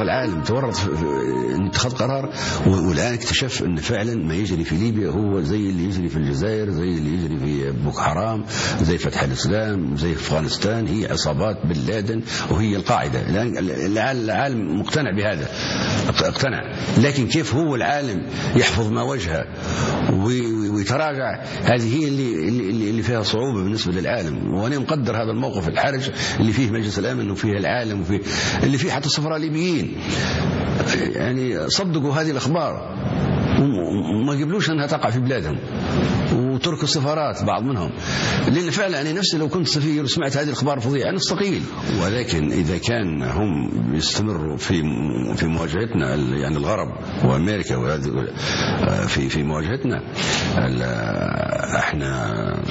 العالم تورط في اتخاذ قرار، والآن اكتشف أن فعلا ما يجري في ليبيا هو زي اللي يجري في الجزائر، زي اللي يجري في بوكو حرام، زي فتح الإسلام، زي أفغانستان. هي عصابات بن لادن وهي القاعدة. العالم مقتنع بهذا، اقتنع. لكن كيف هو العالم يحفظ ما وجهه ويتراجع؟ هذه هي اللي فيها صعوبة بالنسبة للعالم. وأنا مقدر هذا الموقف الحرج اللي فيه مجلس الأمن وفيه العالم وفيه اللي فيه حتى السفراء الليبيين، يعني صدقوا هذه الأخبار وما قبلوش أنها تقع في بلادهم، وتركوا السفارات بعض منهم. لأن فعلا أنا نفسي لو كنت سفير وسمعت هذه الأخبار فظيعة أنا استقيل. ولكن إذا كان هم يستمروا في مواجهتنا، يعني الغرب وأمريكا في مواجهتنا، احنا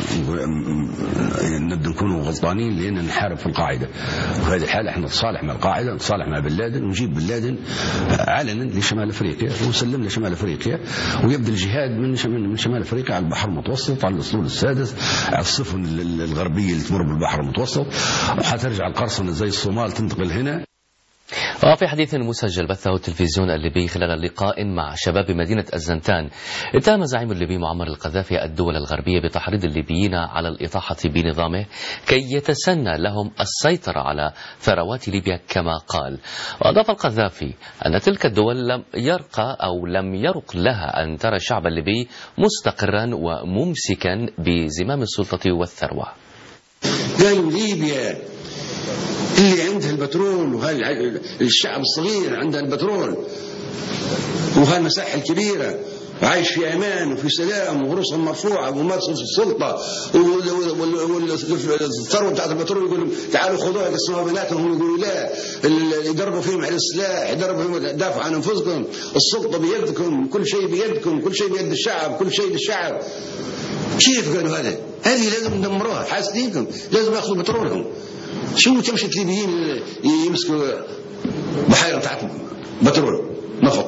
نبدأ نكون غلطانين لأن نحارب في القاعدة. وفي هذه الحالة احنا نتصالح مع القاعدة، نتصالح مع بن لادن، ونجيب بن لادن علنا لشمال أفريقيا ونسلم لشمال أفريقيا، ويبدأ الجهاد من شمال أفريقيا على البحر المتوسط، على الأسطول السادس، على السفن الغربية اللي تمر بالبحر المتوسط، وحترجع القرصنة زي الصومال تنتقل هنا. وفي حديث مسجل بثه التلفزيون الليبي خلال لقاء مع شباب مدينة الزنتان، اتهم الزعيم الليبي معمر القذافي الدول الغربية بتحريض الليبيين على الإطاحة بنظامه كي يتسنى لهم السيطرة على ثروات ليبيا كما قال. وأضاف القذافي أن تلك الدول لم يرق لها أن ترى الشعب الليبي مستقرا وممسكا بزمام السلطة والثروة. قالوا ليبيا اللي عندها البترول، الشعب الصغير عندها البترول وهالمساحة الكبيرة وعايش في أمان وفي سلام ورؤوسهم مرفوعة ومارسوا السلطة، والثروة بتاعت البترول يقولوا تعالوا خذوها يقسموها بيناتهم، يقولوا لا، يدربوا فيهم على السلاح، يدربوا فيهم دافعوا عن أنفسكم، السلطة بيدكم، كل شيء بيدكم، كل شيء بيد الشعب، كل شيء للشعب. كيف قالوا هذا؟ هذه لازم ندمروها، حاسدينكم لازم يأخذوا بترولهم. شو تمشي الليبيين يمسكوا بحيرة تحت بترول نفط؟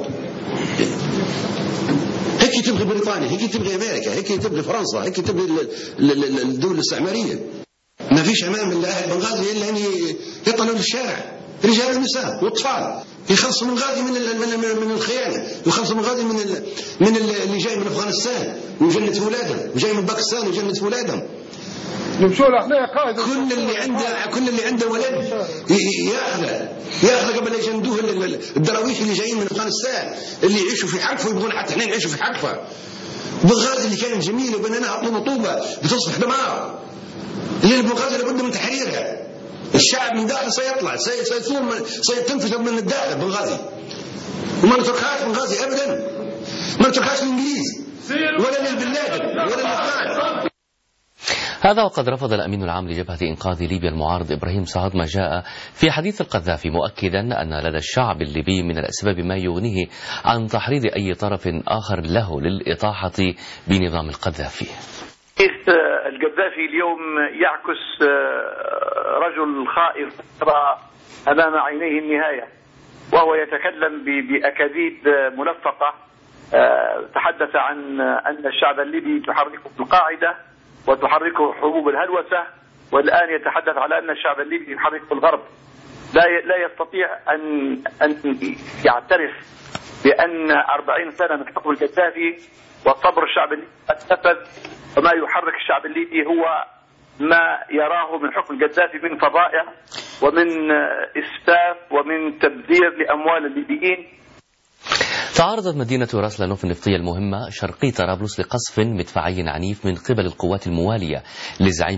هيك تبغي بريطانيا، هيك تبغي أمريكا، هيك تبغي فرنسا، هيك تبغي الدول الاستعمارية. ما فيش أمان من أهل بنغازي إلا أن يطلعوا للشارع، رجال ونساء وأطفال، يخلصوا من غازي من الخيانة، يخلصوا من غازي من اللي جاي من أفغانستان وجنة أولادهم، وجاي من باكستان وجنة أولادهم. كل اللي عنده ولد ياخذه قبل يجندوه الدراويش اللي جايين من افغانستان اللي يعيشوا في حقفه ويبغون حتى احنا نعيشوا في حقفه. بنغازي اللي كانت جميله وبنيناها طوبه بتصبح دمار، اللي بنغازي لابد من تحريرها. الشعب من داخل سيطلع، سيثور، سيتنفذ من الداخل بنغازي، وما نتركهاش بنغازي ابدا، ما نتركهاش للانجليز ولا للبن لادن ولا للافغان. هذا وقد رفض الأمين العام لجبهة إنقاذ ليبيا المعارض إبراهيم سعد ما جاء في حديث القذافي، مؤكدا أن لدى الشعب الليبي من الأسباب ما يغنيه عن تحريض أي طرف آخر له للإطاحة بنظام القذافي. القذافي اليوم يعكس رجل خائف أمام عينيه النهاية، وهو يتكلم بأكاذيب ملفقة. تحدث عن أن الشعب الليبي تحركه القاعدة وتحركه حبوب الهلوسة، والآن يتحدث على أن الشعب الليبي يحركه الغرب. لا يستطيع أن يعترف بأن 40 سنة من حكم القذافي وصبر الشعب الليبي قد نفذ، وما يحرك الشعب الليبي هو ما يراه من حكم القذافي من فظائع ومن إسفاف ومن تبذير لأموال الليبيين. تعرضت مدينة راس لانوف النفطية المهمة شرقي طرابلس لقصف مدفعي عنيف من قبل القوات الموالية لزعيم